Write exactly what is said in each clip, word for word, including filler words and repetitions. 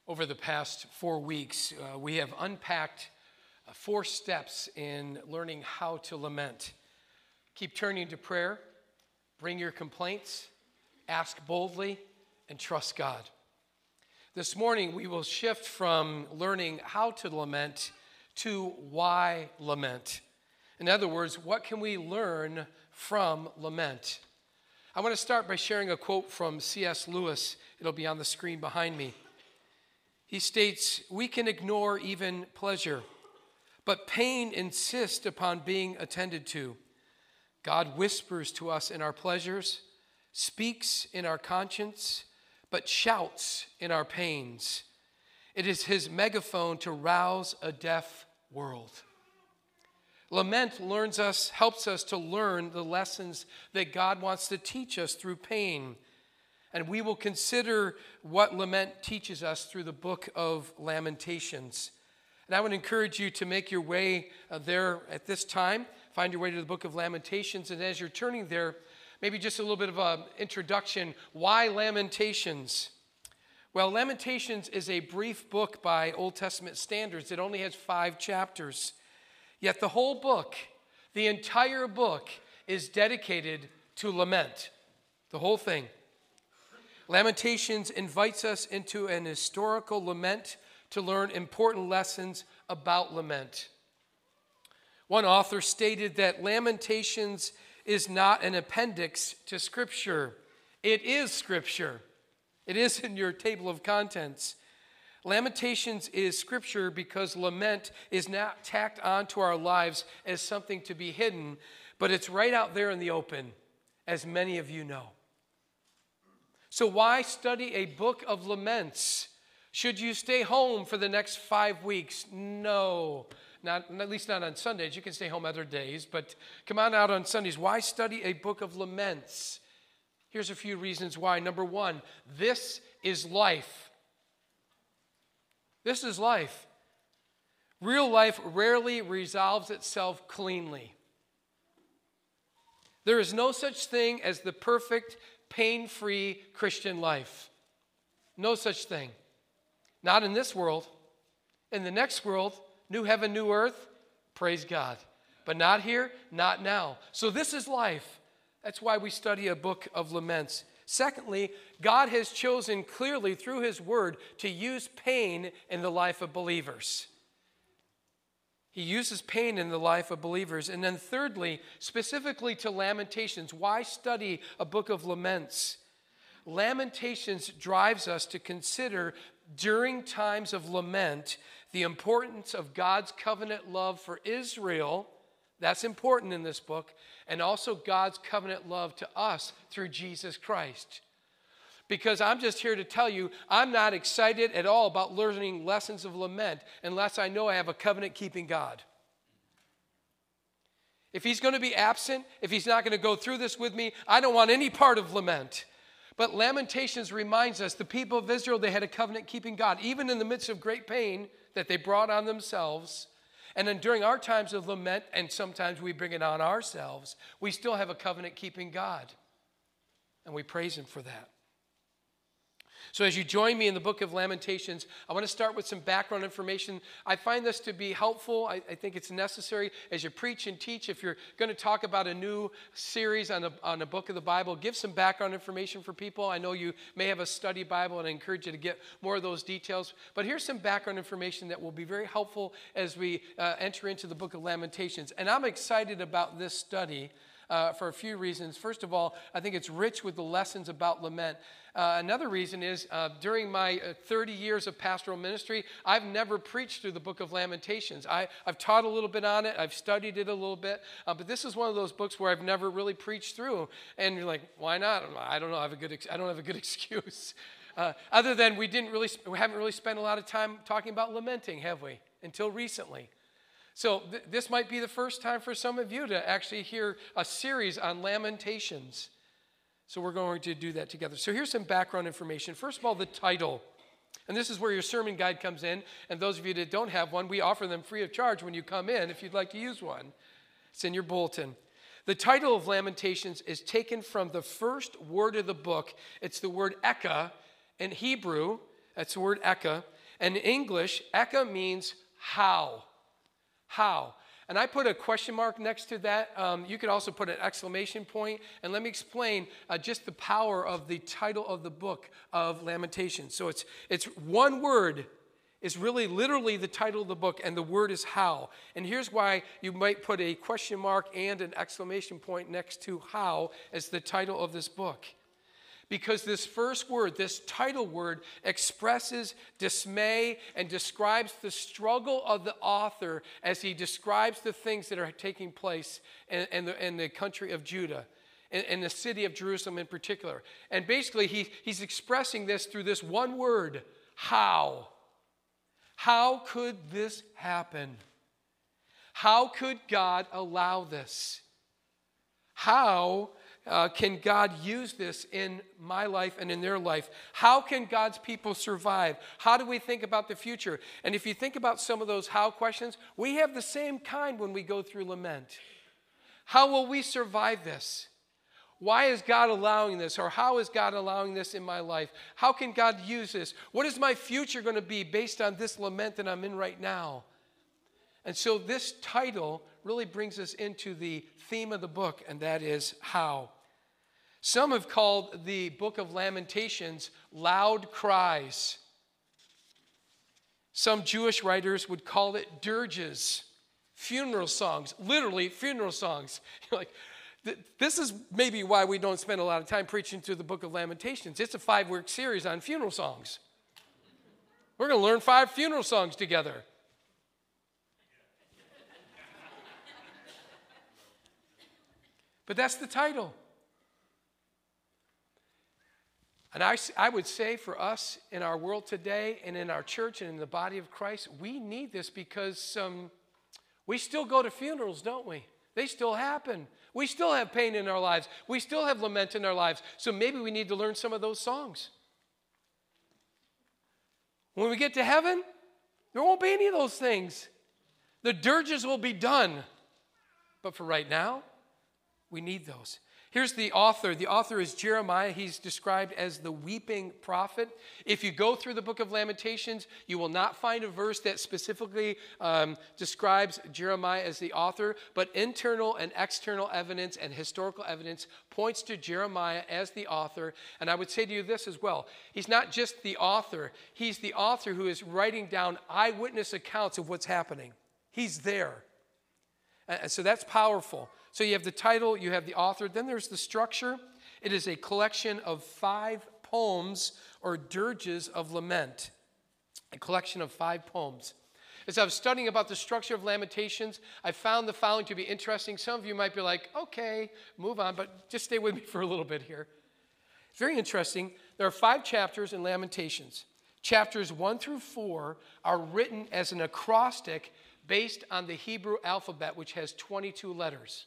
Over the past four weeks, uh, we have unpacked uh, four steps in learning how to lament. Keep turning to prayer, bring your complaints, ask boldly, and trust God. This morning, we will shift from learning how to lament to why lament. In other words, what can we learn from lament? I want to start by sharing a quote from C S Lewis. It'll be on the screen behind me. He states, "We can ignore even pleasure, but pain insists upon being attended to. God whispers to us in our pleasures, speaks in our conscience, but shouts in our pains. It is his megaphone to rouse a deaf world." Lament learns us, helps us to learn the lessons that God wants to teach us through pain. And we will consider what lament teaches us through the book of Lamentations. And I would encourage you to make your way uh, there at this time. Find your way to the book of Lamentations. And as you're turning there, maybe just a little bit of an introduction. Why Lamentations? Well, Lamentations is a brief book by Old Testament standards. It only has five chapters. Yet the whole book, the entire book, is dedicated to lament. The whole thing. Lamentations invites us into an historical lament to learn important lessons about lament. One author stated that Lamentations is not an appendix to Scripture. It is Scripture. It is in your table of contents. Lamentations is Scripture because lament is not tacked onto our lives as something to be hidden, but it's right out there in the open, as many of you know. So why study a book of laments? Should you stay home for the next five weeks? No, not, at least not on Sundays. You can stay home other days, but come on out on Sundays. Why study a book of laments? Here's a few reasons why. Number one, this is life. This is life. Real life rarely resolves itself cleanly. There is no such thing as the perfect, pain-free Christian life. No such thing. Not in this world. In the next world, new heaven, new earth, praise God. But not here, not now. So this is life. That's why we study a book of laments. Secondly, God has chosen clearly through his word to use pain in the life of believers. He uses pain in the life of believers. And then thirdly, specifically to Lamentations, why study a book of laments? Lamentations drives us to consider during times of lament the importance of God's covenant love for Israel. That's important in this book. And also God's covenant love to us through Jesus Christ. Because I'm just here to tell you, I'm not excited at all about learning lessons of lament unless I know I have a covenant-keeping God. If he's going to be absent, if he's not going to go through this with me, I don't want any part of lament. But Lamentations reminds us the people of Israel, they had a covenant-keeping God. Even in the midst of great pain that they brought on themselves, and then during our times of lament, and sometimes we bring it on ourselves, we still have a covenant-keeping God. And we praise him for that. So as you join me in the book of Lamentations, I want to start with some background information. I find this to be helpful. I, I think it's necessary as you preach and teach. If you're going to talk about a new series on a, on a book of the Bible, give some background information for people. I know you may have a study Bible, and I encourage you to get more of those details. But here's some background information that will be very helpful as we uh, enter into the book of Lamentations. And I'm excited about this study uh, for a few reasons. First of all, I think it's rich with the lessons about lament. Uh, another reason is uh, during my uh, thirty years of pastoral ministry, I've never preached through the book of Lamentations. I, I've taught a little bit on it. I've studied it a little bit. Uh, but this is one of those books where I've never really preached through. And you're like, why not? I don't know. I have a good. Ex- I don't have a good excuse. Uh, other than we didn't really, we haven't really spent a lot of time talking about lamenting, have we? Until recently. So th- this might be the first time for some of you to actually hear a series on Lamentations. So we're going to do that together. So here's some background information. First of all, the title. And this is where your sermon guide comes in. And those of you that don't have one, we offer them free of charge when you come in if you'd like to use one. It's in your bulletin. The title of Lamentations is taken from the first word of the book. It's the word Eka in Hebrew. That's the word Eka. And in English, Eka means how. How. And I put a question mark next to that. Um, you could also put an exclamation point. And let me explain uh, just the power of the title of the book of Lamentations. So it's, it's one word is really literally the title of the book, and the word is how. And here's why you might put a question mark and an exclamation point next to how as the title of this book. Because this first word, this title word, expresses dismay and describes the struggle of the author as he describes the things that are taking place in, in, the, in the country of Judah, in, in the city of Jerusalem in particular. And basically, he, he's expressing this through this one word, how. How could this happen? How could God allow this? How uh, can God use this in my life and in their life? How can God's people survive? How do we think about the future? And if you think about some of those how questions, we have the same kind when we go through lament. How will we survive this? Why is God allowing this? Or how is God allowing this in my life? How can God use this? What is my future going to be based on this lament that I'm in right now? And so this title really brings us into the theme of the book, and that is how. Some have called the book of Lamentations loud cries. Some Jewish writers would call it dirges, funeral songs, literally funeral songs. You're like, this is maybe why we don't spend a lot of time preaching through the book of Lamentations. It's a five-week series on funeral songs. We're going to learn five funeral songs together. But that's the title. And I, I would say for us in our world today and in our church and in the body of Christ, we need this because um, we still go to funerals, don't we? They still happen. We still have pain in our lives. We still have lament in our lives. So maybe we need to learn some of those songs. When we get to heaven, there won't be any of those things. The dirges will be done. But for right now, we need those. Here's the author. The author is Jeremiah. He's described as the weeping prophet. If you go through the book of Lamentations, you will not find a verse that specifically um, describes Jeremiah as the author, but internal and external evidence and historical evidence points to Jeremiah as the author. And I would say to you this as well. He's not just the author. He's the author who is writing down eyewitness accounts of what's happening. He's there. And so that's powerful. So you have the title, you have the author, then there's the structure. It is a collection of five poems or dirges of lament. A collection of five poems. As I was studying about the structure of Lamentations, I found the following to be interesting. Some of you might be like, okay, move on, but just stay with me for a little bit here. It's very interesting. There are five chapters in Lamentations. Chapters one through four are written as an acrostic based on the Hebrew alphabet, which has twenty-two letters.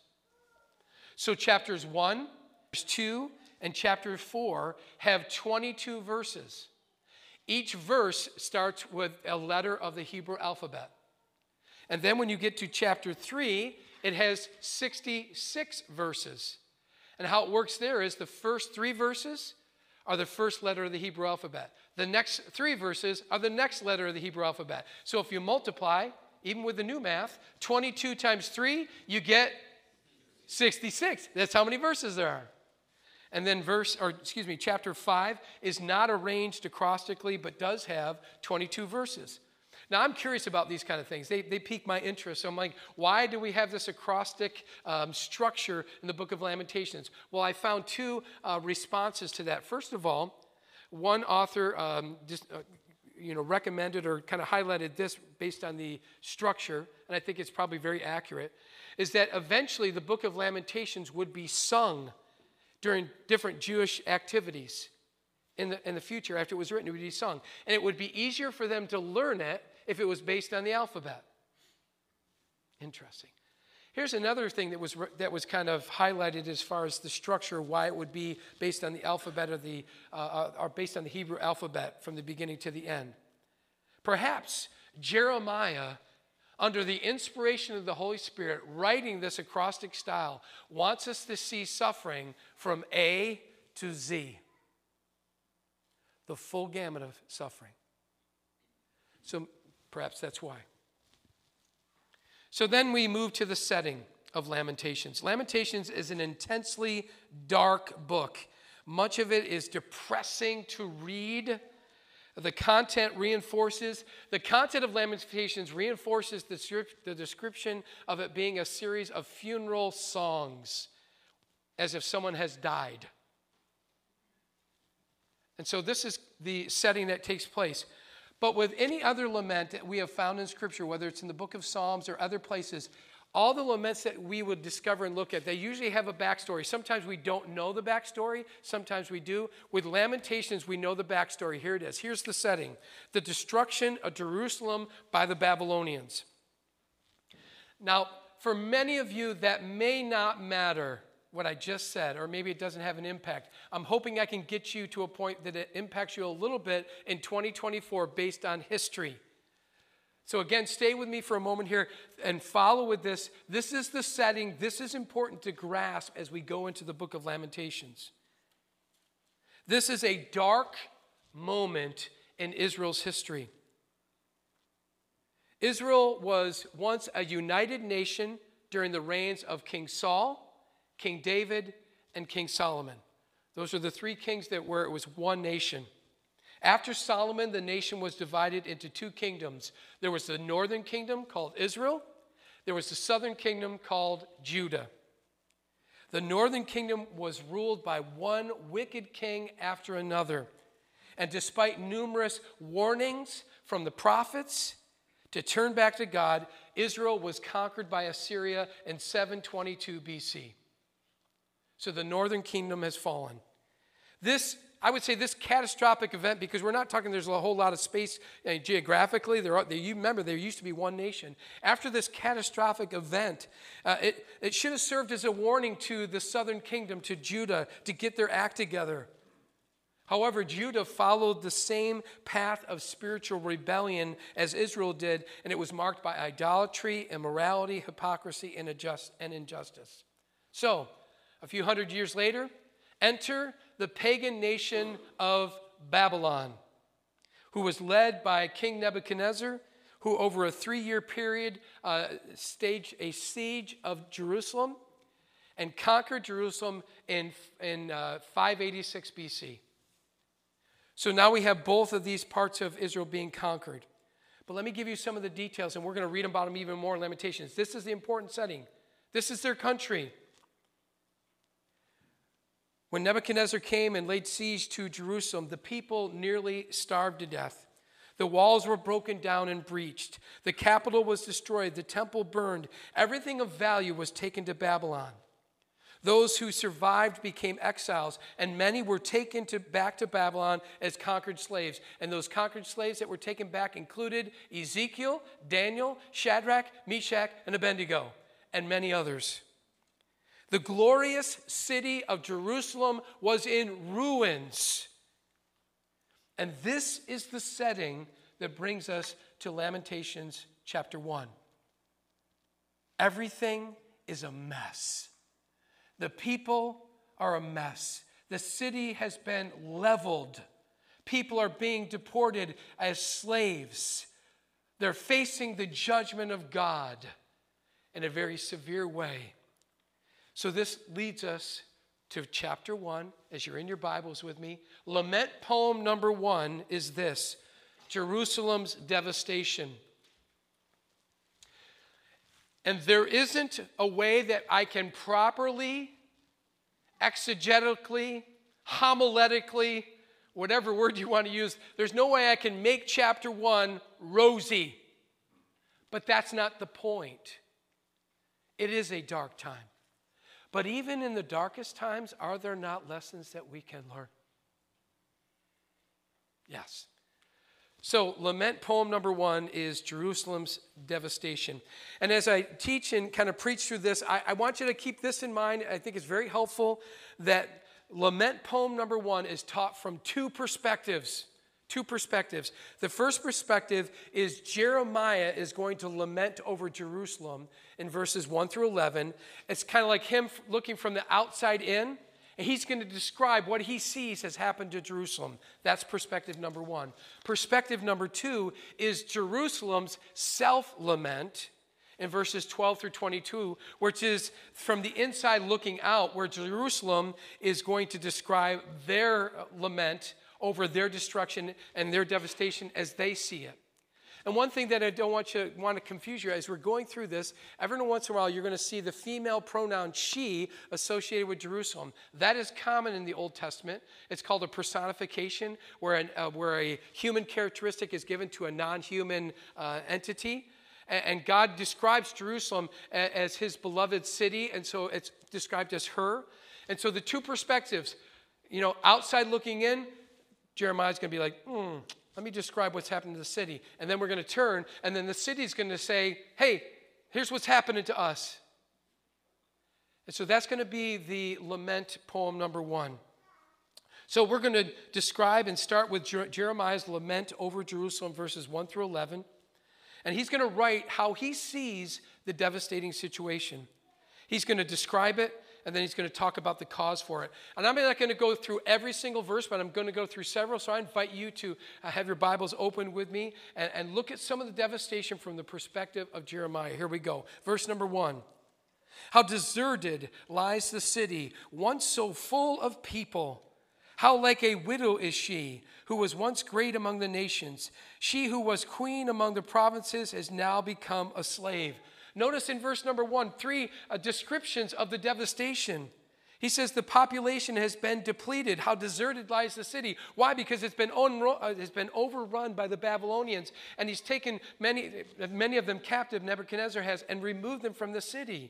So chapters one, two, and chapter four have twenty-two verses. Each verse starts with a letter of the Hebrew alphabet. And then when you get to chapter three, it has sixty-six verses. And how it works there is the first three verses are the first letter of the Hebrew alphabet. The next three verses are the next letter of the Hebrew alphabet. So if you multiply, even with the new math, twenty-two times three, you get sixty-six. That's how many verses there are. And then verse, or excuse me, chapter five is not arranged acrostically, but does have twenty-two verses. Now, I'm curious about these kind of things. They, they pique my interest. So I'm like, why do we have this acrostic um, structure in the book of Lamentations? Well, I found two uh, responses to that. First of all, one author um, just, uh, you know, recommended or kind of highlighted this based on the structure, and I think it's probably very accurate, is that eventually the book of Lamentations would be sung during different Jewish activities in the, in the future. After it was written, it would be sung. And it would be easier for them to learn it if it was based on the alphabet. Interesting. Here's another thing that was that was kind of highlighted as far as the structure, why it would be based on the alphabet or the uh, or based on the Hebrew alphabet from the beginning to the end. Perhaps Jeremiah, under the inspiration of the Holy Spirit, writing this acrostic style, wants us to see suffering from A to Z. The full gamut of suffering. So perhaps that's why. So then we move to the setting of Lamentations. Lamentations is an intensely dark book. Much of it is depressing to read. The content reinforces, the content of Lamentations reinforces the, the description of it being a series of funeral songs, as if someone has died. And so this is the setting that takes place. But with any other lament that we have found in Scripture, whether it's in the book of Psalms or other places, all the laments that we would discover and look at, they usually have a backstory. Sometimes we don't know the backstory. Sometimes we do. With Lamentations, we know the backstory. Here it is. Here's the setting. The destruction of Jerusalem by the Babylonians. Now, for many of you, that may not matter, what I just said, or maybe it doesn't have an impact. I'm hoping I can get you to a point that it impacts you a little bit in twenty twenty-four based on history. So again, stay with me for a moment here and follow with this. This is the setting. This is important to grasp as we go into the book of Lamentations. This is a dark moment in Israel's history. Israel was once a united nation during the reigns of King Saul, King David, and King Solomon. Those are the three kings that were, it was one nation. After Solomon, the nation was divided into two kingdoms. There was the northern kingdom called Israel. There was the southern kingdom called Judah. The northern kingdom was ruled by one wicked king after another. And despite numerous warnings from the prophets to turn back to God, Israel was conquered by Assyria in seven twenty-two B C. So the northern kingdom has fallen. This I would say this catastrophic event, because we're not talking there's a whole lot of space uh, geographically. There are, you remember, there used to be one nation. After this catastrophic event, uh, it, it should have served as a warning to the southern kingdom, to Judah, to get their act together. However, Judah followed the same path of spiritual rebellion as Israel did, and it was marked by idolatry, immorality, hypocrisy, and injustice. So, a few hundred years later, enter the pagan nation of Babylon, who was led by King Nebuchadnezzar, who over a three-year period uh, staged a siege of Jerusalem and conquered Jerusalem in, in uh, five eighty-six B C. So now we have both of these parts of Israel being conquered. But let me give you some of the details, and we're going to read about them even more in Lamentations. This is the important setting. This is their country. When Nebuchadnezzar came and laid siege to Jerusalem, the people nearly starved to death. The walls were broken down and breached. The capital was destroyed. The temple burned. Everything of value was taken to Babylon. Those who survived became exiles, and many were taken to, back to Babylon as conquered slaves. And those conquered slaves that were taken back included Ezekiel, Daniel, Shadrach, Meshach, and Abednego, and many others. The glorious city of Jerusalem was in ruins. And this is the setting that brings us to Lamentations chapter one. Everything is a mess. The people are a mess. The city has been leveled. People are being deported as slaves. They're facing the judgment of God in a very severe way. So this leads us to chapter one, as you're in your Bibles with me. Lament poem number one is this: Jerusalem's devastation. And there isn't a way that I can properly, exegetically, homiletically, whatever word you want to use, there's no way I can make chapter one rosy. But that's not the point. It is a dark time. But even in the darkest times, are there not lessons that we can learn? Yes. So, lament poem number one is Jerusalem's devastation. And as I teach and kind of preach through this, I, I want you to keep this in mind. I think it's very helpful that lament poem number one is taught from two perspectives. Two perspectives. The first perspective is Jeremiah is going to lament over Jerusalem in verses one through eleven. It's kind of like him looking from the outside in, And he's going to describe what he sees has happened to Jerusalem. That's perspective number one. Perspective number two is Jerusalem's self-lament in verses twelve through twenty-two, which is from the inside looking out, where Jerusalem is going to describe their lament over their destruction and their devastation as they see it. And one thing that I don't want you want to confuse you as we're going through this, every once in a while you're going to see the female pronoun she associated with Jerusalem. That is common in the Old Testament. It's called a personification, where, an, uh, where a human characteristic is given to a non-human uh, entity. And, and God describes Jerusalem as, as his beloved city, and so it's described as her. And so the two perspectives, you know, outside looking in, Jeremiah's going to be like, hmm. Let me describe what's happened to the city. And then we're going to turn, and then the city's going to say, hey, here's what's happening to us. And so that's going to be the lament poem number one. So we're going to describe and start with Jer- Jeremiah's lament over Jerusalem, verses one through eleven. And he's going to write how he sees the devastating situation. He's going to describe it, and then he's going to talk about the cause for it. And I'm not going to go through every single verse, but I'm going to go through several. So I invite you to uh, have your Bibles open with me and, and look at some of the devastation from the perspective of Jeremiah. Here we go. Verse number one. How deserted lies the city, once so full of people. How like a widow is she, who was once great among the nations. She who was queen among the provinces has now become a slave. Notice in verse number one, three uh, descriptions of the devastation. He says the population has been depleted. How deserted lies the city. Why? Because it's been, unro- uh, it's been overrun by the Babylonians. And he's taken many, many of them captive, Nebuchadnezzar has, and removed them from the city.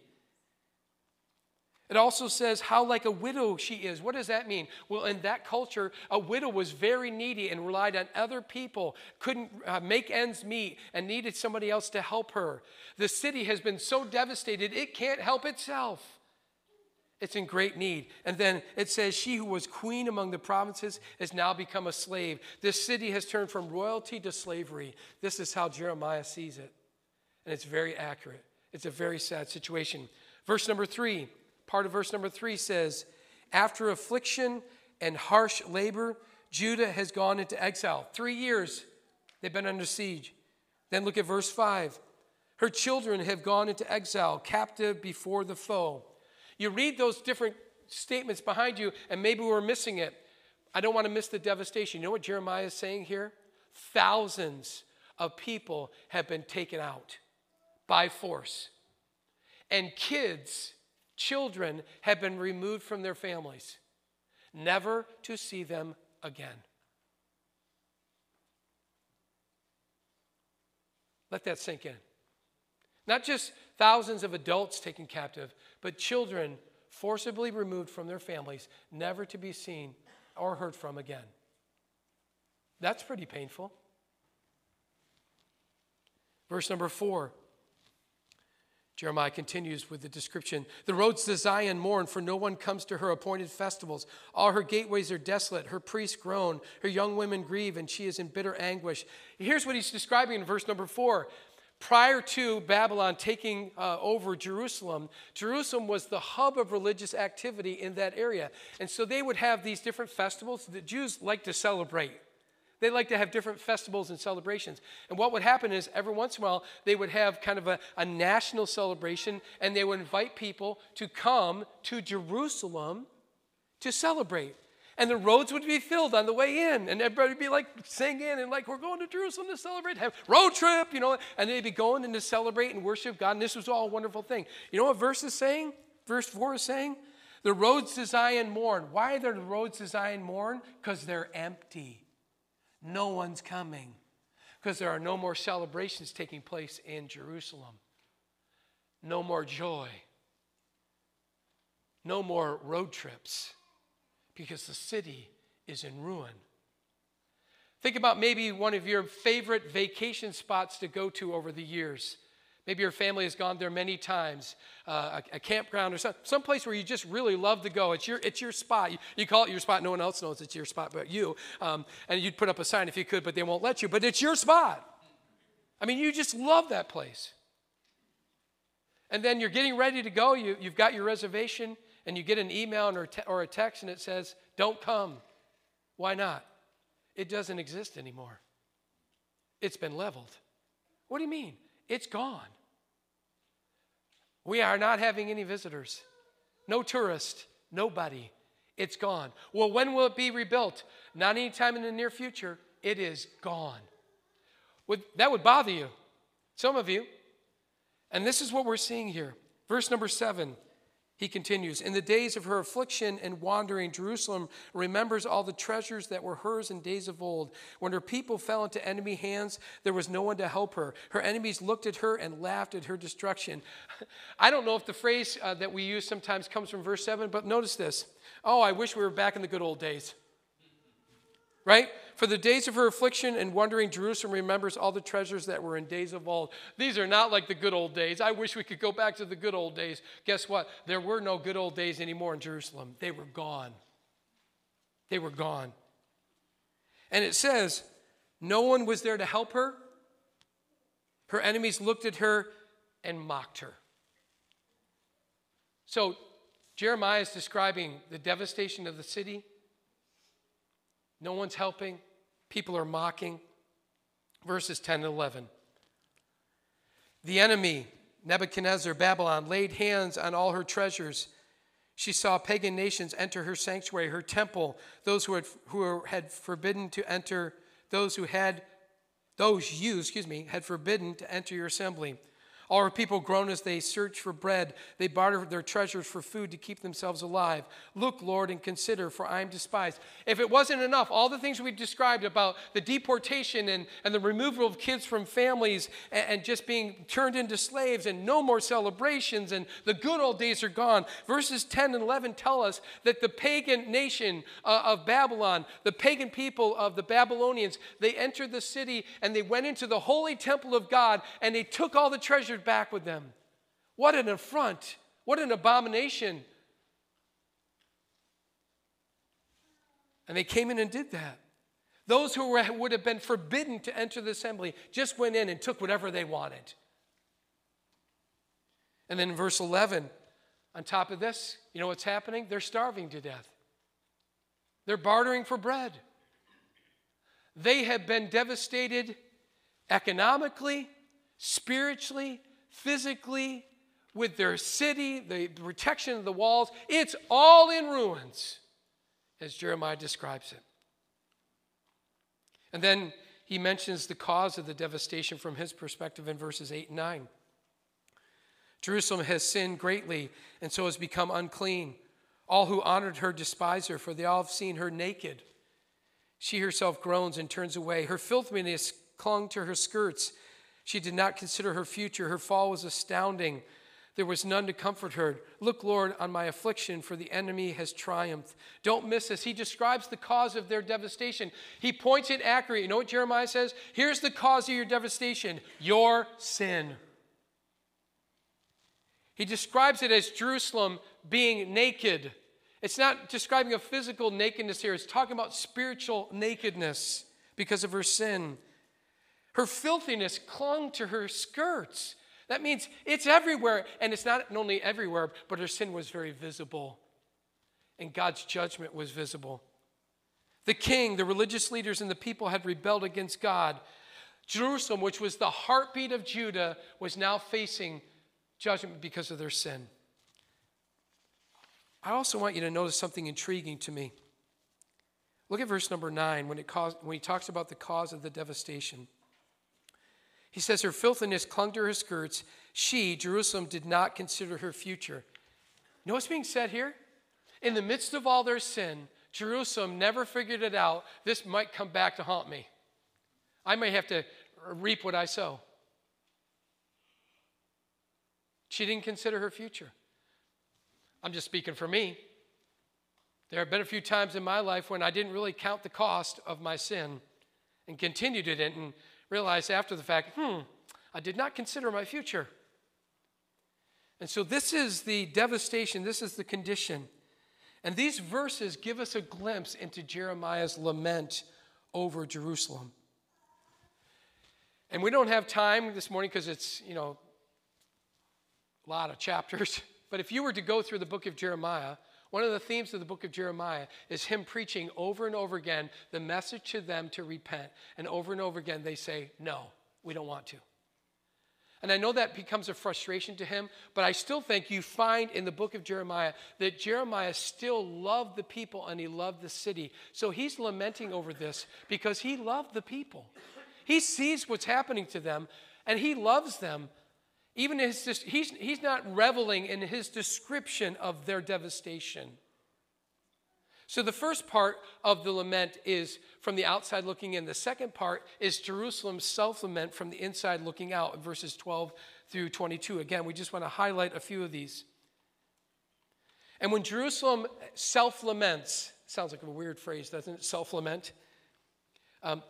It also says how like a widow she is. What does that mean? Well, in that culture, a widow was very needy and relied on other people, couldn't uh, make ends meet, and needed somebody else to help her. The city has been so devastated, it can't help itself. It's in great need. And then it says, she who was queen among the provinces has now become a slave. This city has turned from royalty to slavery. This is how Jeremiah sees it. And it's very accurate. It's a very sad situation. Verse number three. Part of verse number three says, after affliction and harsh labor, Judah has gone into exile. Three years they've been under siege. Then look at verse five. Her children have gone into exile, captive before the foe. You read those different statements behind you, and maybe we're missing it. I don't want to miss the devastation. You know what Jeremiah is saying here? Thousands of people have been taken out by force. And kids... Children have been removed from their families, never to see them again. Let that sink in. Not just thousands of adults taken captive, but children forcibly removed from their families, never to be seen or heard from again. That's pretty painful. Verse number four. Jeremiah continues with the description. The roads to Zion mourn, for no one comes to her appointed festivals. All her gateways are desolate. Her priests groan. Her young women grieve, and she is in bitter anguish. Here's what he's describing in verse number four. Prior to Babylon taking uh, over Jerusalem, Jerusalem was the hub of religious activity in that area. And so they would have these different festivals that Jews like to celebrate. They like to have different festivals and celebrations. And what would happen is every once in a while, they would have kind of a, a national celebration, and they would invite people to come to Jerusalem to celebrate. And the roads would be filled on the way in, and everybody would be like singing and like, we're going to Jerusalem to celebrate, have road trip, you know, and they'd be going in to celebrate and worship God, and this was all a wonderful thing. You know what verse is saying? Verse four is saying, the roads to Zion mourn. Why are the roads to Zion mourn? Because they're empty. No one's coming because there are no more celebrations taking place in Jerusalem. No more joy. No more road trips because the city is in ruin. Think about maybe one of your favorite vacation spots to go to over the years. Maybe your family has gone there many times, uh, a, a campground or some, some place where you just really love to go. It's your, it's your spot. You, you call it your spot. No one else knows it's your spot but you. Um, and you'd put up a sign if you could, but they won't let you. But it's your spot. I mean, you just love that place. And then you're getting ready to go. You, you've got your reservation, and you get an email or, te- or a text and it says, don't come. Why not? It doesn't exist anymore. It's been leveled. What do you mean? It's gone. We are not having any visitors. No tourists. Nobody. It's gone. Well, when will it be rebuilt? Not anytime in the near future. It is gone. Would, that would bother you. Some of you. And this is what we're seeing here. Verse number seven. He continues, in the days of her affliction and wandering, Jerusalem remembers all the treasures that were hers in days of old. When her people fell into enemy hands, there was no one to help her. Her enemies looked at her and laughed at her destruction. I don't know if the phrase uh, that we use sometimes comes from verse seven, but notice this. Oh, I wish we were back in the good old days. Right? For the days of her affliction and wandering, Jerusalem remembers all the treasures that were in days of old. These are not like the good old days. I wish we could go back to the good old days. Guess what? There were no good old days anymore in Jerusalem. They were gone. They were gone. And it says, no one was there to help her. Her enemies looked at her and mocked her. So Jeremiah is describing the devastation of the city. No one's helping. People are mocking. Verses ten and eleven. The enemy, Nebuchadnezzar, Babylon, laid hands on all her treasures. She saw pagan nations enter her sanctuary, her temple, those who had, who had forbidden to enter, those who had, those you, excuse me, had forbidden to enter your assembly. All her people groaned as they searched for bread. They bartered their treasures for food to keep themselves alive. Look, Lord, and consider, for I am despised. If it wasn't enough, all the things we described about the deportation and, and the removal of kids from families and, and just being turned into slaves and no more celebrations and the good old days are gone. Verses ten and eleven tell us that the pagan nation uh, of Babylon, the pagan people of the Babylonians, they entered the city and they went into the holy temple of God and they took all the treasure back with them. What an affront. What an abomination. And they came in and did that. Those who were, would have been forbidden to enter the assembly just went in and took whatever they wanted. And then in verse eleven, on top of this, you know what's happening? They're starving to death. They're bartering for bread. They have been devastated economically, spiritually, physically, with their city, the protection of the walls. It's all in ruins, as Jeremiah describes it. And then he mentions the cause of the devastation from his perspective in verses eight and nine. Jerusalem has sinned greatly and so has become unclean. All who honored her despise her, for they all have seen her naked. She herself groans and turns away. Her filthiness clung to her skirts. She did not consider her future. Her fall was astounding. There was none to comfort her. Look, Lord, on my affliction, for the enemy has triumphed. Don't miss this. He describes the cause of their devastation. He points it accurately. You know what Jeremiah says? Here's the cause of your devastation: your sin. He describes it as Jerusalem being naked. It's not describing a physical nakedness here. It's talking about spiritual nakedness because of her sin. Her filthiness clung to her skirts. That means it's everywhere. And it's not only everywhere, but her sin was very visible. And God's judgment was visible. The king, the religious leaders, and the people had rebelled against God. Jerusalem, which was the heartbeat of Judah, was now facing judgment because of their sin. I also want you to notice something intriguing to me. Look at verse number nine when, it caused, when he talks about the cause of the devastation. He says, her filthiness clung to her skirts. She, Jerusalem, did not consider her future. You know what's being said here? In the midst of all their sin, Jerusalem never figured it out. This might come back to haunt me. I may have to reap what I sow. She didn't consider her future. I'm just speaking for me. There have been a few times in my life when I didn't really count the cost of my sin and continued it and realized after the fact, hmm, I did not consider my future. And so this is the devastation, this is the condition. And these verses give us a glimpse into Jeremiah's lament over Jerusalem. And we don't have time this morning because it's, you know, a lot of chapters. But if you were to go through the book of Jeremiah, one of the themes of the book of Jeremiah is him preaching over and over again the message to them to repent. And over and over again, they say, no, we don't want to. And I know that becomes a frustration to him, but I still think you find in the book of Jeremiah that Jeremiah still loved the people and he loved the city. So he's lamenting over this because he loved the people. He sees what's happening to them and he loves them. Even his, he's, he's not reveling in his description of their devastation. So the first part of the lament is from the outside looking in. The second part is Jerusalem's self-lament from the inside looking out, verses twelve through twenty-two. Again, we just want to highlight a few of these. And when Jerusalem self-laments, sounds like a weird phrase, doesn't it? Self-lament. Um,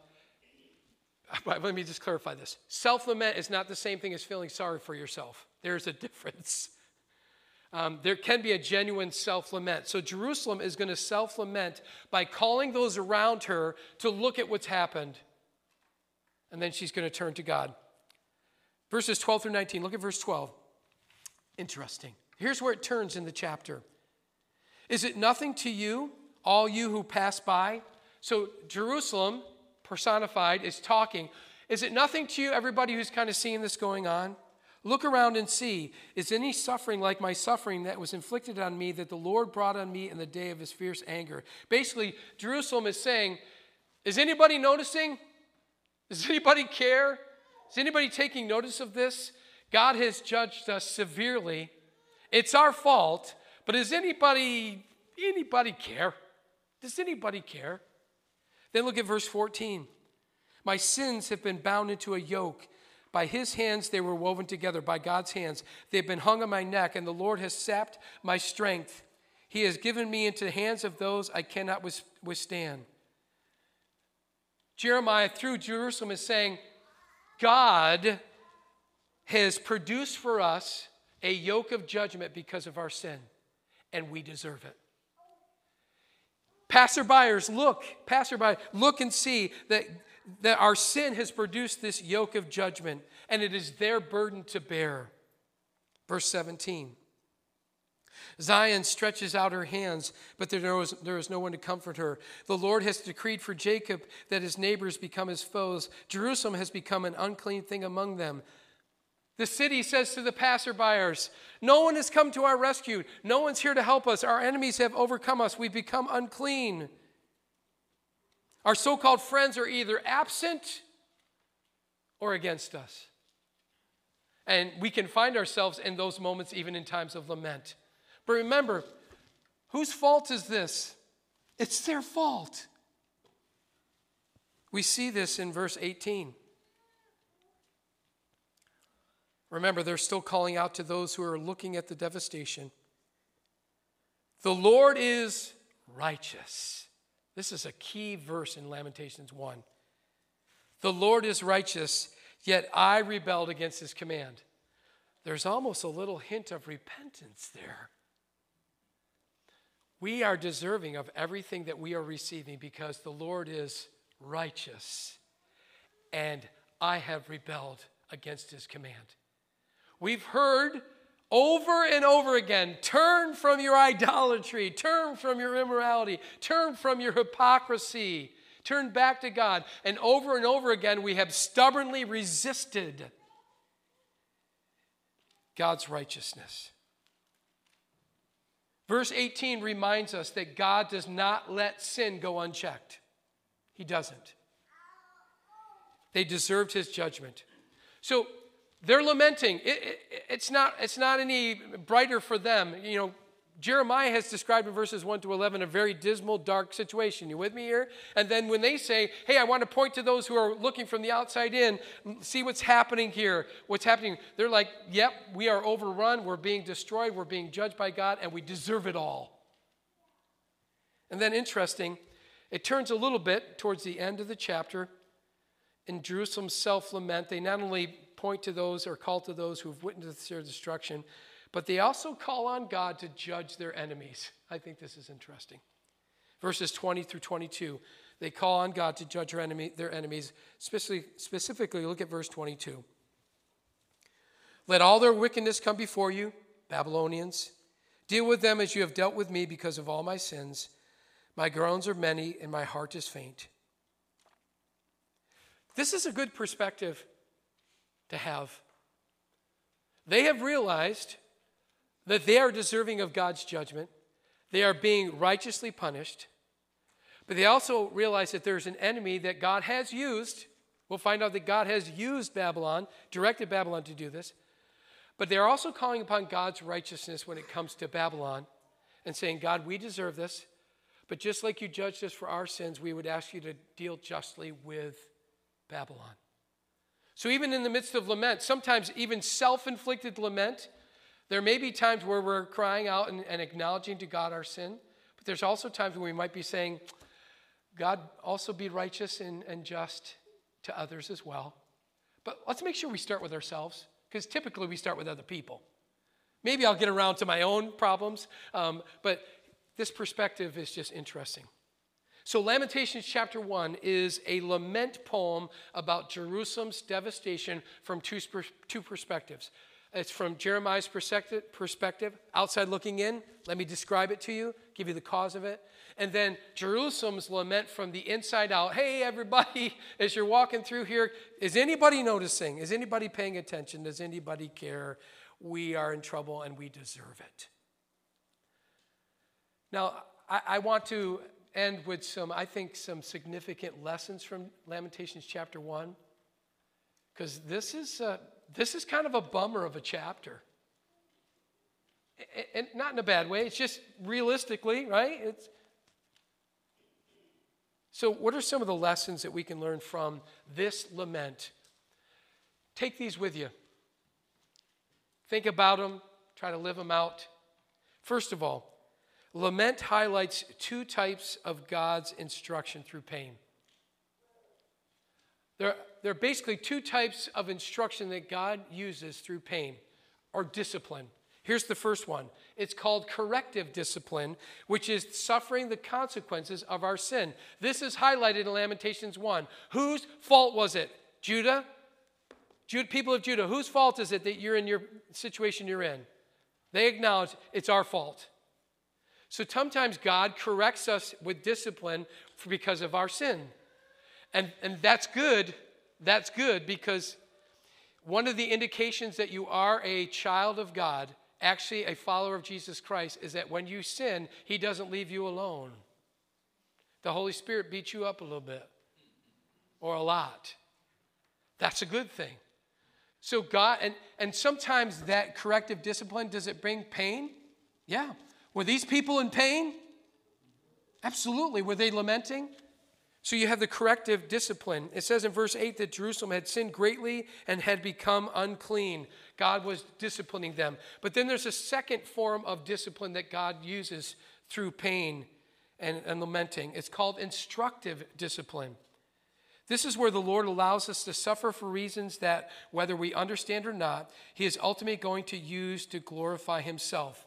let me just clarify this. Self-lament is not the same thing as feeling sorry for yourself. There's a difference. Um, there can be a genuine self-lament. So Jerusalem is going to self-lament by calling those around her to look at what's happened. And then she's going to turn to God. Verses twelve through nineteen. Look at verse twelve. Interesting. Here's where it turns in the chapter. Is it nothing to you, all you who pass by? So Jerusalem, personified, is talking. Is it nothing to you, everybody who's kind of seeing this going on? Look around and see, is any suffering like my suffering that was inflicted on me that the Lord brought on me in the day of his fierce anger? Basically, Jerusalem is saying, is anybody noticing? Does anybody care? Is anybody taking notice of this? God has judged us severely. It's our fault, but does anybody, anybody care? Does anybody care? Then look at verse fourteen. My sins have been bound into a yoke. By his hands they were woven together, by God's hands. They've been hung on my neck, and the Lord has sapped my strength. He has given me into the hands of those I cannot withstand. Jeremiah, through Jerusalem, is saying, God has produced for us a yoke of judgment because of our sin, and we deserve it. Passerbyers, look, passerby, look and see that that our sin has produced this yoke of judgment, and it is their burden to bear. Verse seventeen. Zion stretches out her hands, but there is, there is no one to comfort her. The Lord has decreed for Jacob that his neighbors become his foes. Jerusalem has become an unclean thing among them. The city says to the passerbyers, no one has come to our rescue. No one's here to help us. Our enemies have overcome us. We've become unclean. Our so-called friends are either absent or against us. And we can find ourselves in those moments even in times of lament. But remember, whose fault is this? It's their fault. We see this in verse eighteen. Remember, they're still calling out to those who are looking at the devastation. The Lord is righteous. This is a key verse in Lamentations one. The Lord is righteous, yet I rebelled against his command. There's almost a little hint of repentance there. We are deserving of everything that we are receiving because the Lord is righteous, and I have rebelled against his command. We've heard over and over again, turn from your idolatry, turn from your immorality, turn from your hypocrisy, turn back to God. And over and over again, we have stubbornly resisted God's righteousness. Verse eighteen reminds us that God does not let sin go unchecked. He doesn't. They deserved his judgment. So they're lamenting. It, it, it's not, it's not any brighter for them. You know, Jeremiah has described in verses one to eleven a very dismal, dark situation. You with me here? And then when they say, hey, I want to point to those who are looking from the outside in, see what's happening here, what's happening. They're like, yep, we are overrun, we're being destroyed, we're being judged by God, and we deserve it all. And then interesting, it turns a little bit towards the end of the chapter. In Jerusalem's self-lament, they not only point to those or call to those who have witnessed their destruction, but they also call on God to judge their enemies. I think this is interesting. Verses twenty through twenty-two, they call on God to judge their, enemy, their enemies. Specifically, specifically, look at verse twenty-two. Let all their wickedness come before you, Babylonians. Deal with them as you have dealt with me because of all my sins. My groans are many and my heart is faint. This is a good perspective to have. They have realized that they are deserving of God's judgment. They are being righteously punished. But they also realize that there's an enemy that God has used. We'll find out that God has used Babylon, directed Babylon to do this. But they're also calling upon God's righteousness when it comes to Babylon and saying, God, we deserve this. But just like you judged us for our sins, we would ask you to deal justly with Babylon. So even in the midst of lament, sometimes even self-inflicted lament, there may be times where we're crying out and, and acknowledging to God our sin. But there's also times when we might be saying, God, also be righteous and, and just to others as well. But let's make sure we start with ourselves, because typically we start with other people. Maybe I'll get around to my own problems, um, but this perspective is just interesting. So Lamentations chapter one is a lament poem about Jerusalem's devastation from two, two perspectives. It's from Jeremiah's perspective, outside looking in. Let me describe it to you, give you the cause of it. And then Jerusalem's lament from the inside out. Hey, everybody, as you're walking through here, is anybody noticing? Is anybody paying attention? Does anybody care? We are in trouble and we deserve it. Now, I, I want to end with some, I think, some significant lessons from Lamentations chapter one, because this is uh, this is kind of a bummer of a chapter. And not in a bad way. It's just realistically, right? It's So what are some of the lessons that we can learn from this lament? Take these with you. Think about them. Try to live them out. First of all, lament highlights two types of God's instruction through pain. There, there are basically two types of instruction that God uses through pain or discipline. Here's the first one. It's called corrective discipline, which is suffering the consequences of our sin. This is highlighted in Lamentations one. Whose fault was it? Judah? Judah, people of Judah, whose fault is it that you're in your situation you're in? They acknowledge it's our fault. So sometimes God corrects us with discipline for, because of our sin. And, and that's good. That's good because one of the indications that you are a child of God, actually a follower of Jesus Christ, is that when you sin, he doesn't leave you alone. The Holy Spirit beats you up a little bit or a lot. That's a good thing. So God, and, and sometimes that corrective discipline, does it bring pain? Yeah. Were these people in pain? Absolutely. Were they lamenting? So you have the corrective discipline. It says in verse eight that Jerusalem had sinned greatly and had become unclean. God was disciplining them. But then there's a second form of discipline that God uses through pain and, and lamenting. It's called instructive discipline. This is where the Lord allows us to suffer for reasons that, whether we understand or not, he is ultimately going to use to glorify himself.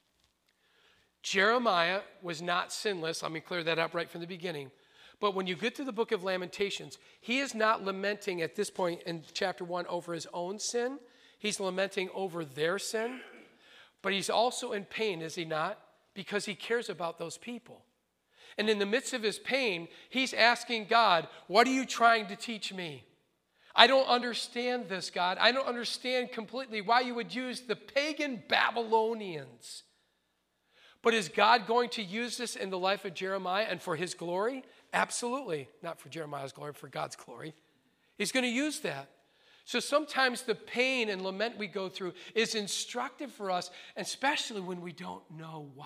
Jeremiah was not sinless. Let me clear that up right from the beginning. But when you get to the book of Lamentations, he is not lamenting at this point in chapter one over his own sin. He's lamenting over their sin. But he's also in pain, is he not? Because he cares about those people. And in the midst of his pain, he's asking God, what are you trying to teach me? I don't understand this, God. I don't understand completely why you would use the pagan Babylonians. But is God going to use this in the life of Jeremiah and for his glory? Absolutely. Not for Jeremiah's glory, for God's glory. He's going to use that. So sometimes the pain and lament we go through is instructive for us, especially when we don't know why.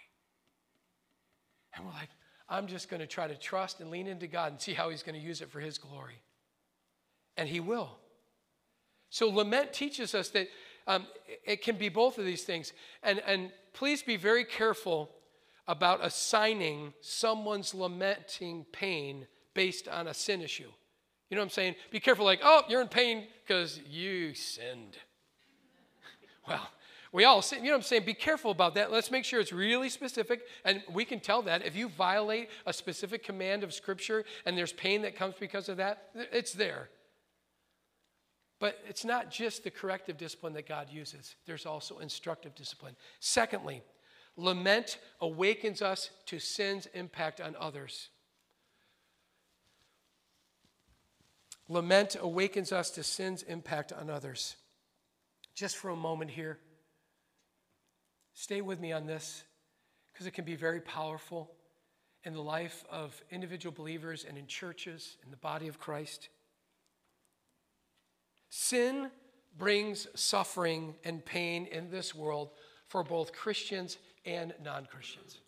And we're like, I'm just going to try to trust and lean into God and see how he's going to use it for his glory. And he will. So lament teaches us that um, it can be both of these things. And, and please be very careful about assigning someone's lamenting pain based on a sin issue. You know what I'm saying? Be careful, like, oh, you're in pain because you sinned. Well, we all sin. You know what I'm saying? Be careful about that. Let's make sure it's really specific, and we can tell that. If you violate a specific command of Scripture and there's pain that comes because of that, it's there. But it's not just the corrective discipline that God uses. There's also instructive discipline. Secondly, lament awakens us to sin's impact on others. Lament awakens us to sin's impact on others. Just for a moment here, stay with me on this, because it can be very powerful in the life of individual believers and in churches, in the body of Christ. Sin brings suffering and pain in this world for both Christians and non-Christians.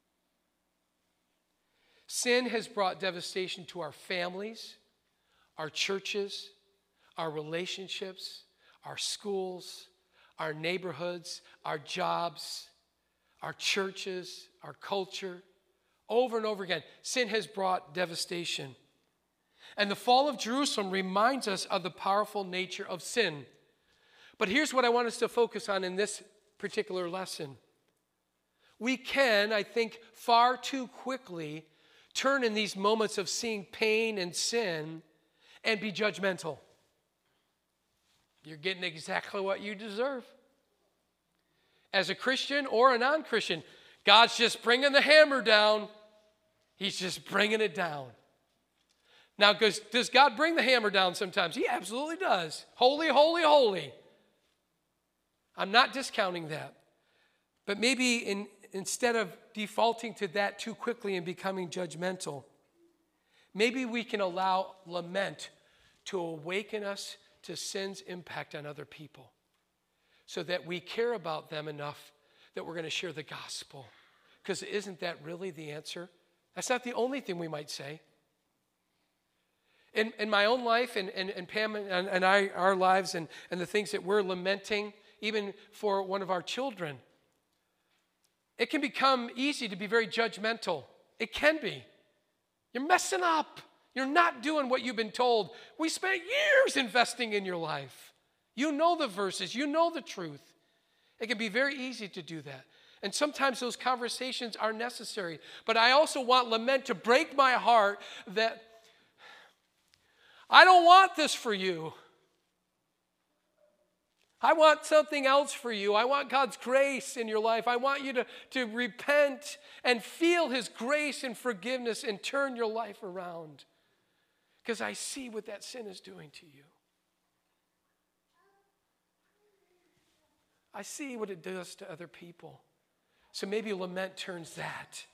Sin has brought devastation to our families, our churches, our relationships, our schools, our neighborhoods, our jobs, our churches, our culture. Over and over again, sin has brought devastation. And the fall of Jerusalem reminds us of the powerful nature of sin. But here's what I want us to focus on in this particular lesson. We can, I think, far too quickly turn in these moments of seeing pain and sin and be judgmental. You're getting exactly what you deserve. As a Christian or a non-Christian, God's just bringing the hammer down. He's just bringing it down. Now, does, does God bring the hammer down sometimes? He absolutely does. Holy, holy, holy. I'm not discounting that. But maybe in, instead of defaulting to that too quickly and becoming judgmental, maybe we can allow lament to awaken us to sin's impact on other people so that we care about them enough that we're going to share the gospel. Because isn't that really the answer? That's not the only thing we might say. In, in my own life and, and, and Pam and, and I, our lives and, and the things that we're lamenting, even for one of our children, it can become easy to be very judgmental. It can be. You're messing up. You're not doing what you've been told. We spent years investing in your life. You know the verses. You know the truth. It can be very easy to do that. And sometimes those conversations are necessary. But I also want lament to break my heart that I don't want this for you. I want something else for you. I want God's grace in your life. I want you to, to repent and feel His grace and forgiveness and turn your life around. Because I see what that sin is doing to you. I see what it does to other people. So maybe lament turns that.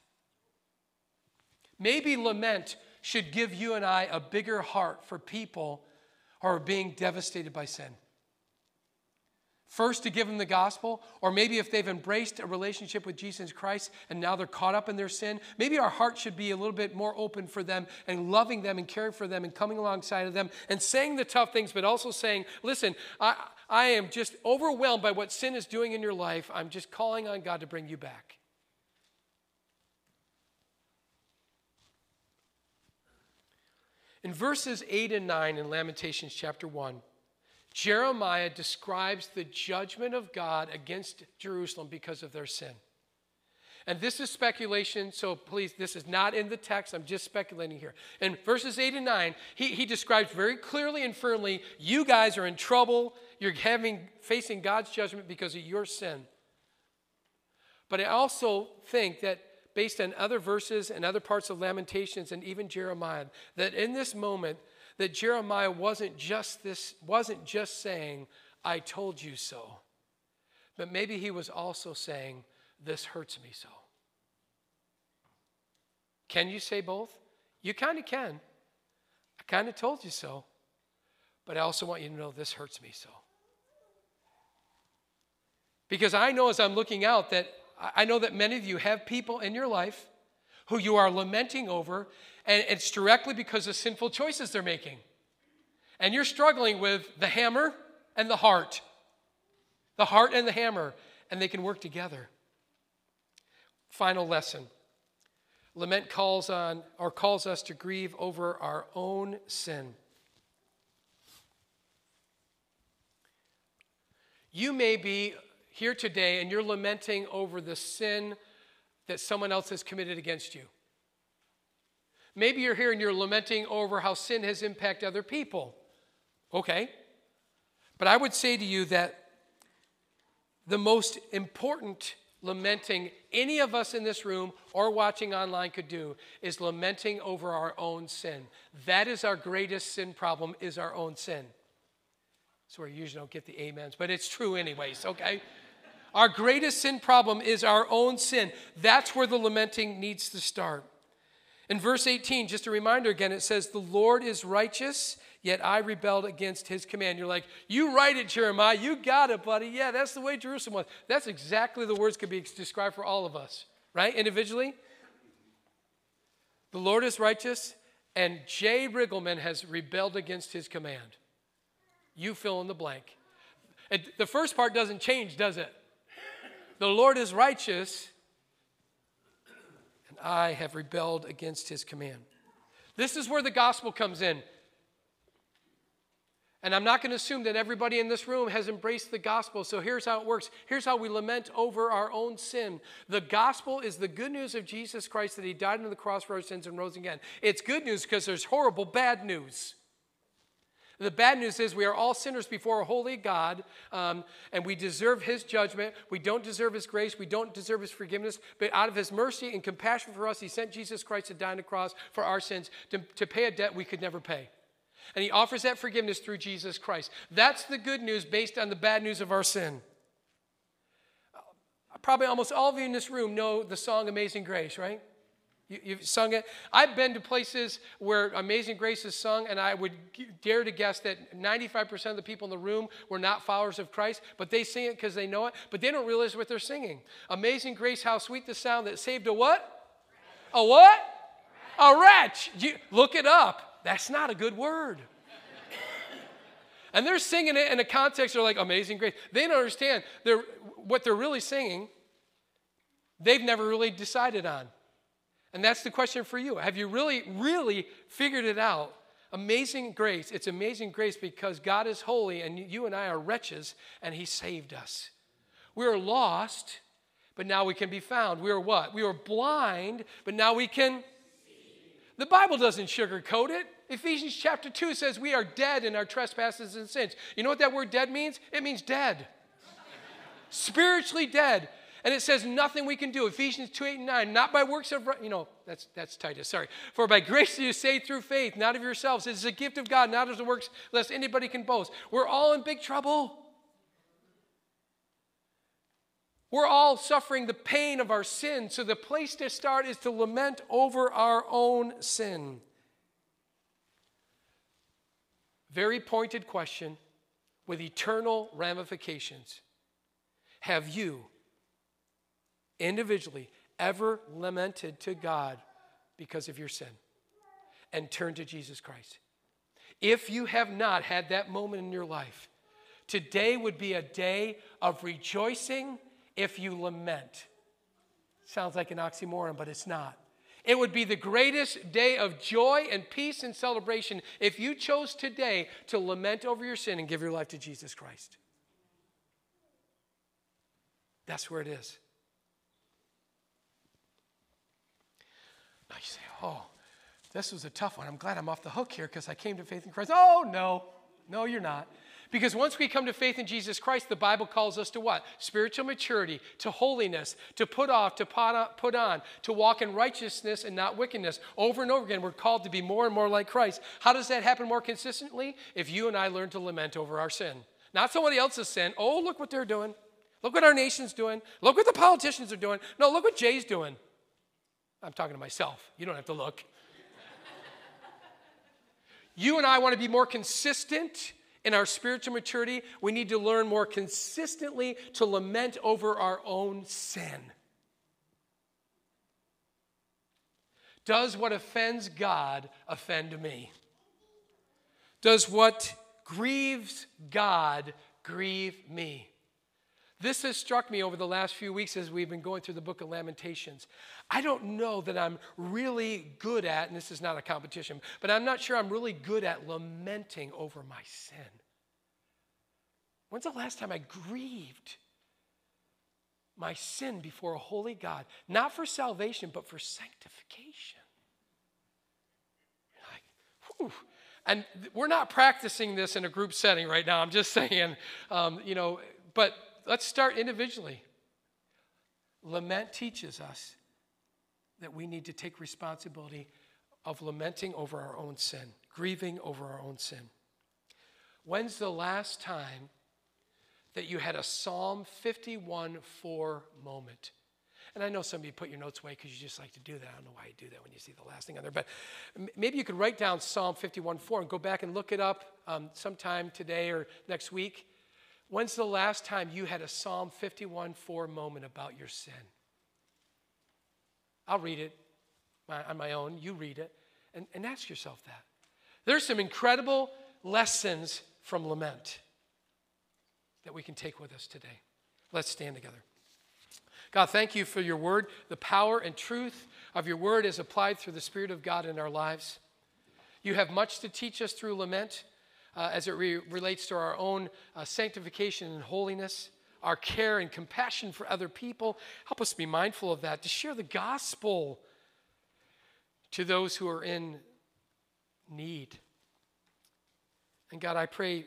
Maybe lament should give you and I a bigger heart for people who are being devastated by sin. First, to give them the gospel, or maybe if they've embraced a relationship with Jesus Christ and now they're caught up in their sin, maybe our heart should be a little bit more open for them and loving them and caring for them and coming alongside of them and saying the tough things, but also saying, listen, I, I am just overwhelmed by what sin is doing in your life. I'm just calling on God to bring you back. In verses eight and nine in Lamentations chapter one, Jeremiah describes the judgment of God against Jerusalem because of their sin. And this is speculation, so please, this is not in the text. I'm just speculating here. In verses eight and nine, he, he describes very clearly and firmly, you guys are in trouble. You're having facing God's judgment because of your sin. But I also think that based on other verses and other parts of Lamentations and even Jeremiah, that in this moment, that Jeremiah wasn't just this, wasn't just saying, I told you so. But maybe he was also saying, this hurts me so. Can you say both? You kind of can. I kind of told you so. But I also want you to know this hurts me so. Because I know as I'm looking out that I know that many of you have people in your life who you are lamenting over, and it's directly because of sinful choices they're making. And you're struggling with the hammer and the heart. The heart and the hammer, and they can work together. Final lesson. Lament calls on or calls us to grieve over our own sin. You may be here today and you're lamenting over the sin that someone else has committed against you. Maybe you're here and you're lamenting over how sin has impacted other people. Okay. But I would say to you that the most important lamenting any of us in this room or watching online could do is lamenting over our own sin. That is our greatest sin problem, is our own sin. That's where you usually don't get the amens, but it's true anyways, okay? Our greatest sin problem is our own sin. That's where the lamenting needs to start. In verse eighteen, just a reminder again, it says, the Lord is righteous, yet I rebelled against his command. You're like, you write it, Jeremiah. You got it, buddy. Yeah, that's the way Jerusalem was. That's exactly the words could be described for all of us, right? Individually. The Lord is righteous, and Jay Riggleman has rebelled against his command. You fill in the blank. It, the first part doesn't change, does it? The Lord is righteous, and I have rebelled against his command. This is where the gospel comes in. And I'm not going to assume that everybody in this room has embraced the gospel. So here's how it works. Here's how we lament over our own sin. The gospel is the good news of Jesus Christ, that he died on the cross for our sins and rose again. It's good news because there's horrible bad news. The bad news is we are all sinners before a holy God, um, and we deserve his judgment. We don't deserve his grace. We don't deserve his forgiveness. But out of his mercy and compassion for us, he sent Jesus Christ to die on the cross for our sins, to, to pay a debt we could never pay. And he offers that forgiveness through Jesus Christ. That's the good news based on the bad news of our sin. Probably almost all of you in this room know the song Amazing Grace, right? You, you've sung it. I've been to places where Amazing Grace is sung, and I would dare to guess that ninety-five percent of the people in the room were not followers of Christ, but they sing it because they know it, but they don't realize what they're singing. Amazing Grace, how sweet the sound that saved a what? A what? A wretch. You, look it up. That's not a good word. And they're singing it in a context of like Amazing Grace. They don't understand they're, what they're really singing. They've never really decided on. And that's the question for you. Have you really, really figured it out? Amazing grace. It's amazing grace because God is holy and you and I are wretches and he saved us. We are lost, but now we can be found. We are what? We were blind, but now we can. The Bible doesn't sugarcoat it. Ephesians chapter two says we are dead in our trespasses and sins. You know what that word dead means? It means dead. Spiritually dead. And it says nothing we can do. Ephesians two, eight, and nine. Not by works of, you know, that's that's Titus, sorry. For by grace you are saved through faith, not of yourselves. It is a gift of God, not as the works, lest anybody can boast. We're all in big trouble. We're all suffering the pain of our sin. So the place to start is to lament over our own sin. Very pointed question with eternal ramifications. Have you individually ever lamented to God because of your sin and turned to Jesus Christ? If you have not had that moment in your life, today would be a day of rejoicing if you lament. Sounds like an oxymoron, but it's not. It would be the greatest day of joy and peace and celebration if you chose today to lament over your sin and give your life to Jesus Christ. That's where it is. Now you say, oh, this was a tough one. I'm glad I'm off the hook here because I came to faith in Christ. Oh, no. No, you're not. Because once we come to faith in Jesus Christ, the Bible calls us to what? Spiritual maturity, to holiness, to put off, to put on, to walk in righteousness and not wickedness. Over and over again, we're called to be more and more like Christ. How does that happen more consistently? If you and I learn to lament over our sin. Not somebody else's sin. Oh, look what they're doing. Look what our nation's doing. Look what the politicians are doing. No, look what Jay's doing. I'm talking to myself. You don't have to look. You and I want to be more consistent in our spiritual maturity. We need to learn more consistently to lament over our own sin. Does what offends God offend me? Does what grieves God grieve me? This has struck me over the last few weeks as we've been going through the book of Lamentations. I don't know that I'm really good at, and this is not a competition, but I'm not sure I'm really good at lamenting over my sin. When's the last time I grieved my sin before a holy God? Not for salvation, but for sanctification. You're like, whew. And th- we're not practicing this in a group setting right now. I'm just saying, um, you know, but let's start individually. Lament teaches us that we need to take responsibility of lamenting over our own sin, grieving over our own sin. When's the last time that you had a Psalm fifty-one four moment? And I know some of you put your notes away because you just like to do that. I don't know why you do that when you see the last thing on there. But maybe you could write down Psalm fifty-one four and go back and look it up um, sometime today or next week. When's the last time you had a Psalm fifty-one four moment about your sin? I'll read it on my own. You read it. And, and ask yourself that. There's some incredible lessons from lament that we can take with us today. Let's stand together. God, thank you for your word. The power and truth of your word is applied through the Spirit of God in our lives. You have much to teach us through lament uh, as it re- relates to our own uh, sanctification and holiness, our care and compassion for other people. Help us be mindful of that, to share the gospel to those who are in need. And God, I pray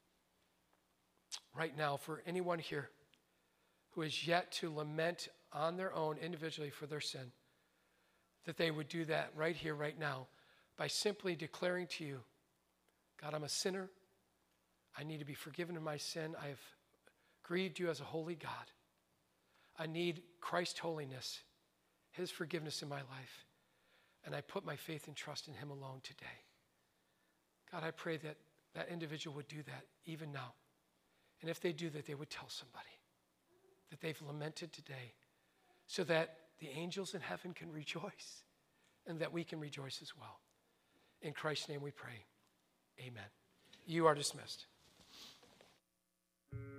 right now for anyone here who has yet to lament on their own individually for their sin, that they would do that right here, right now, by simply declaring to you, God, I'm a sinner. I need to be forgiven of my sin. I have grieved you as a holy God. I need Christ's holiness, his forgiveness in my life. And I put my faith and trust in him alone today. God, I pray that that individual would do that even now. And if they do that, they would tell somebody that they've lamented today so that the angels in heaven can rejoice and that we can rejoice as well. In Christ's name we pray. Amen. You are dismissed.